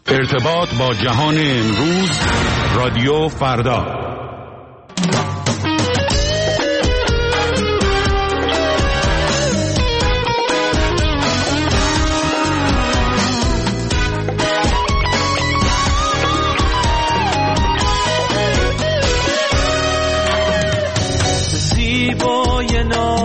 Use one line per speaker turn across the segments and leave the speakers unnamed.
ارتباط با جهان امروز، رادیو فردا.
زیبای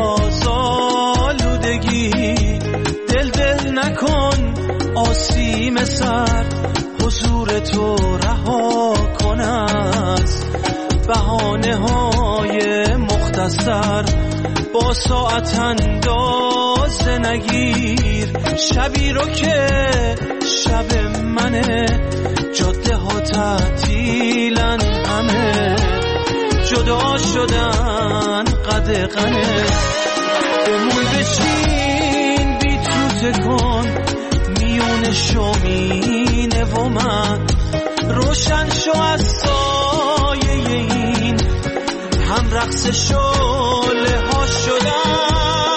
نازآلودگی، دل نکن آسیم سر، حضور تو رها کن از بهانه های مختصر. با ساعت اندازه نگیر شبی رو که شب منه، جاده ها تعطیلن، همه جدا شدن قدغنه. بمون بشین بی تو تکن میون شومینه و من، روشن شو از سایه این هم رقص شعله ها شدن.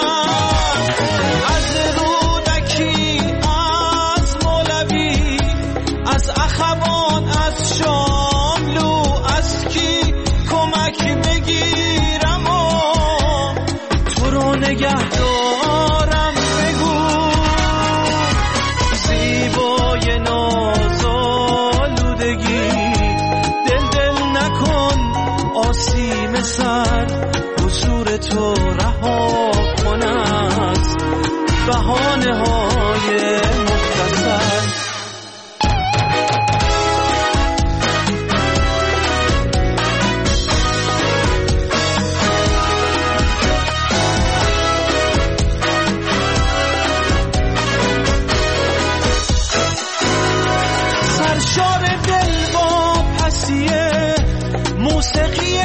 از رودکی، از مولوی، از اخوان، از شاملو، از کی کمک بگیرم و تو رو نگه دارم. بگو زیبای نازآلودگی، دل نکن آسیم سر، حضور تو رها کن از بهانه های مختصر. سرشار دل با پسیه موسیقی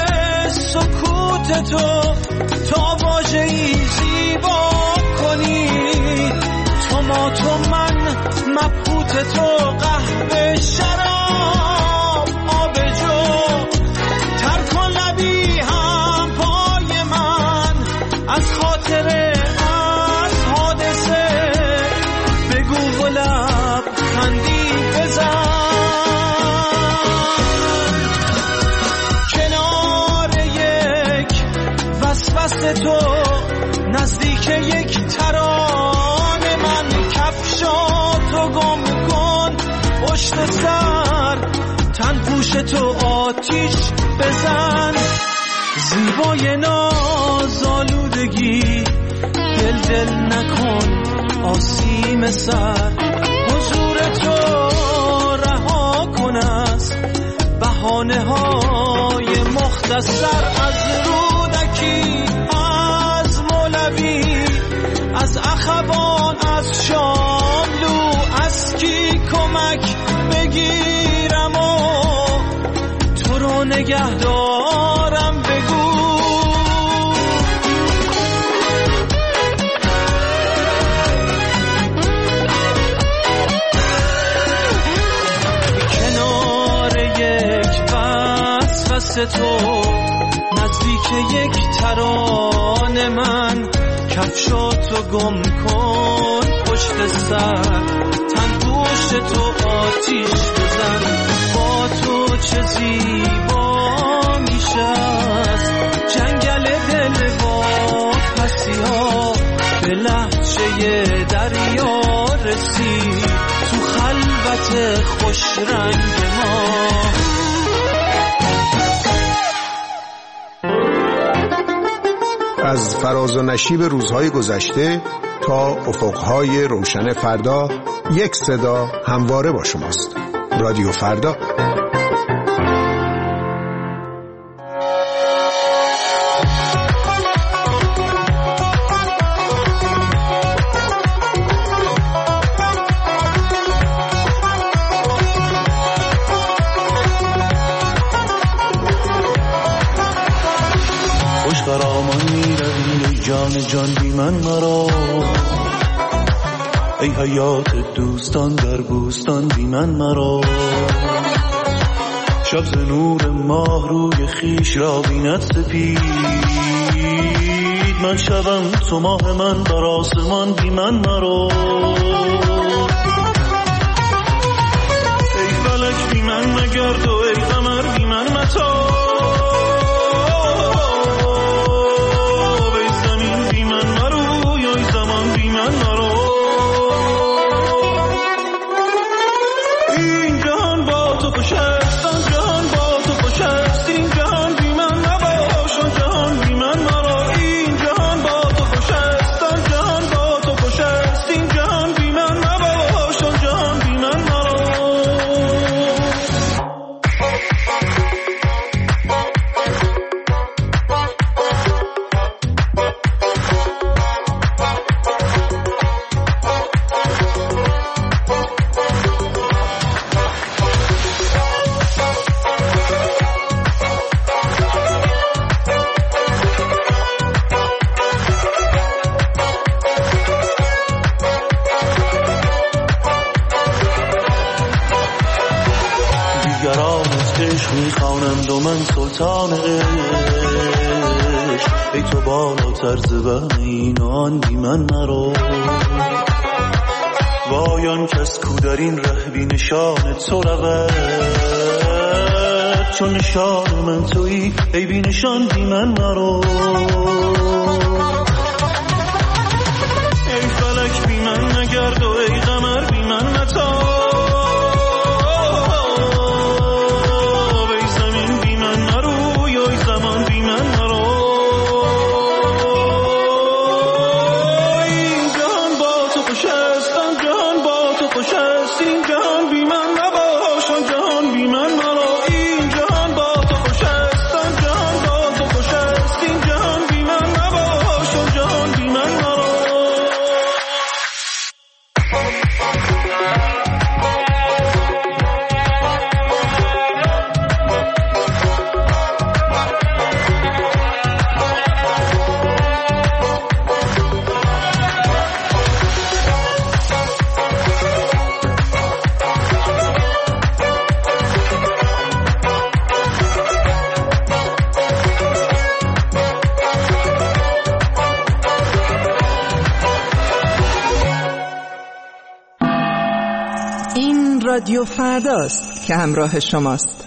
سکوت تو، تا واژه‌ای زیبا کنی. تو ما تو من مبهوت تو، قهوه شراب آب جو، تر کن لبی هم پای من از خاطره، از حادثه. بگو و لب خندی بزن کنار یک وسوسه تو، نزدیک یک ترانه من. کفشاتو گم کن پشت سر، تن پوش تو آتیش بزن. زیبای نازآلودگی، دل نکن آسیم سر، حضور تو رها کن از بهانه های مختصر. از رودکی، از مولوی، از اخوان، از شاملو، از کی کمک بگیرم و تو رو نگه دارم. بگو کنار یک وسوسه تو، نزدیک یک ترانه من. کفشاتو گم کن پشت سر، تن پوش تو آتیش بزن. با تو چه زیبا میشه از جنگل دل با پسی ها، به لهجه دریا رسید تو خلوت خوش رنگ ما.
از فراز و نشیب روزهای گذشته تا افقهای روشن فردا، یک صدا همواره با شماست. رادیو فردا.
خوش خرامان میروی ای جان جان بی من مرا، ای حیات دوستان در بوستان بی من مرا. شب ز نور ماه روی خیش را بیند سپید، من شبم تو ماه من بر آسمان بی من مرا. عشق میخوانند و من سلطان عشق، ای تو بالاتر زبان اینان بی من نرو. وایان کس کو در این ره بی نشان تو رود، چون نشان من تویی ای بی نشان بی من نرو. ای فلک بی من نگرد و ای قمر بی من نتاب، ای زمین بی من نروی ای زمان بی من نرو. این جهان با تو خوش است، آن جهان با تو خوش است، این جهان بی من نباش آن جهان بی من نرو. این جهان با تو خوش است، آن جهان با تو خوش است، این جهان بی من نباش آن جهان بی من نرو.
این رادیو فرداست که همراه شماست.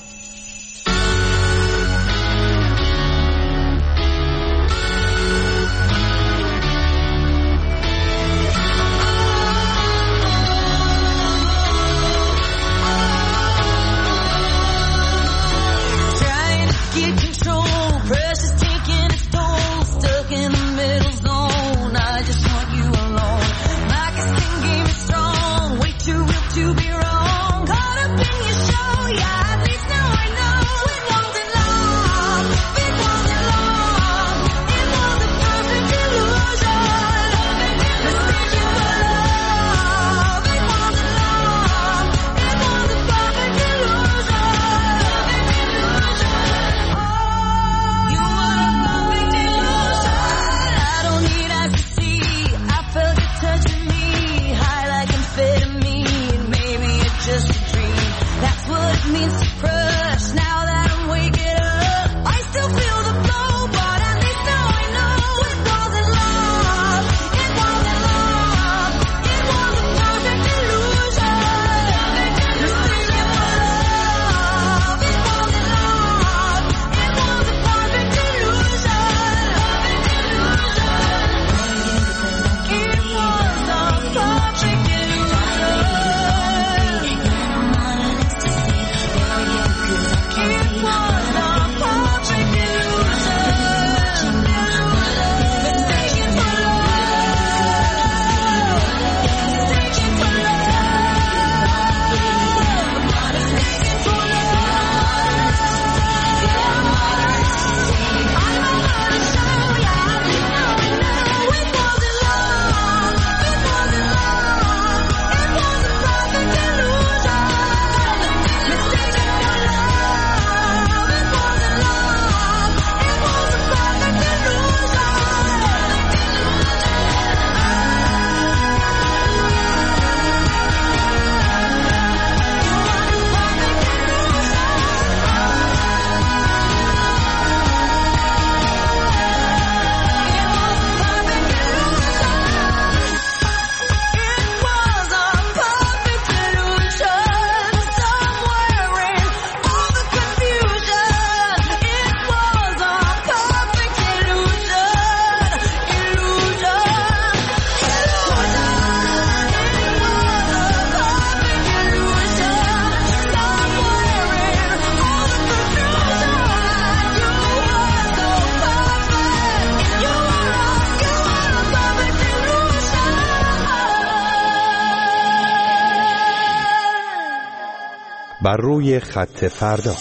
بر روی خط فردا.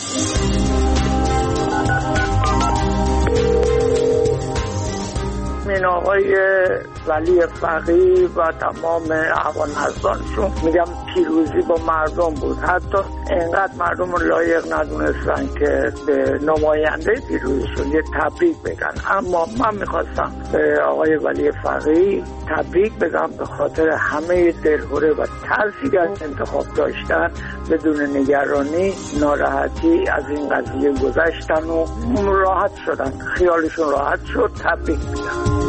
من آقای ولی فقیه و تمام هوانرزانشون میگم پیروزی با مردم بود. حتی اینقدر مردم رو لایق ندونستن که به نماینده پیروزیشون یه تبریک بگن. اما من میخواستم به آقای ولی فقیه تبریک بگم به خاطر همه دلهوره و ترسی که از انتخاب داشتن، بدون نگرانی ناراحتی از این قضیه گذشتن و راحت شدن، خیالشون راحت شد. تبریک میگم.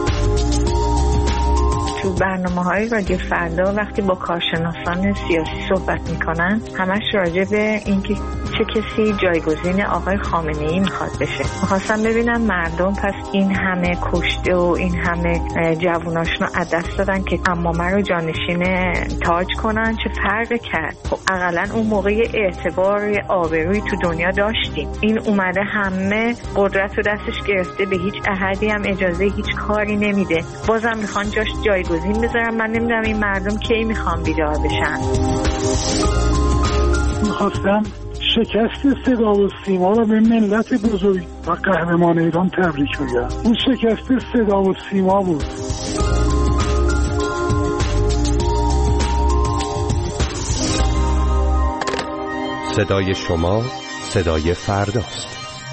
تو برنامه‌های رادیو فردا وقتی با کارشناسان سیاسی صحبت میکنن همش راجع به اینکه چه کسی جایگزین آقای خامنه‌ای میخواد بشه. میخواستم ببینم مردم پس این همه کشته و این همه جووناشونو از دست دادن که عمامه رو جانشین تاج کنن، چه فرقی کرد؟ خب اقلا اون موقع اعتبار آبرویی تو دنیا داشتیم. این اومده همه قدرت رو دستش گرفته، به هیچ احدی هم اجازه هیچ کاری نمیده، بازم میخوان جاش جایگزین بذارم. من نمیدونم این مردم کی میخوان بیدار بشن.
میخواستم شکست صدا و سیما رو به ملت بزرگ و قهرمان ایران تبریک بگم. اون شکست صدا و سیما بود.
صدای شما صدای فرداست.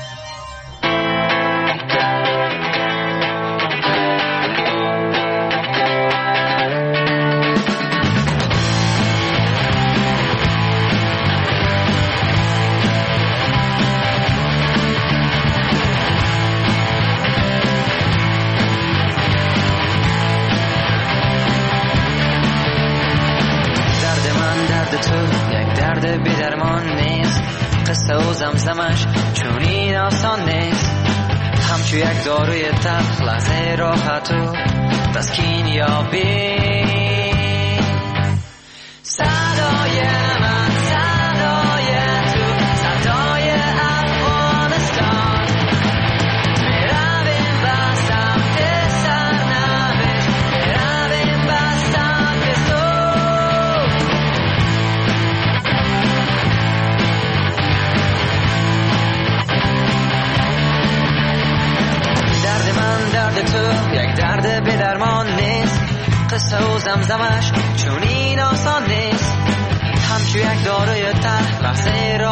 زمزمش چون این آسان نیست، همچو یک داروی تلخ لحظه راحت و تسکین یابی. صدای من صدای تو صدای افغانستان، میرویم به سمت سرنوشت، میرویم به سمت صلح. درد تو یک درد به درمان نیست، قصه و زمزمش چون این آسان نیست، همچو یک داروی تلخ لحظه را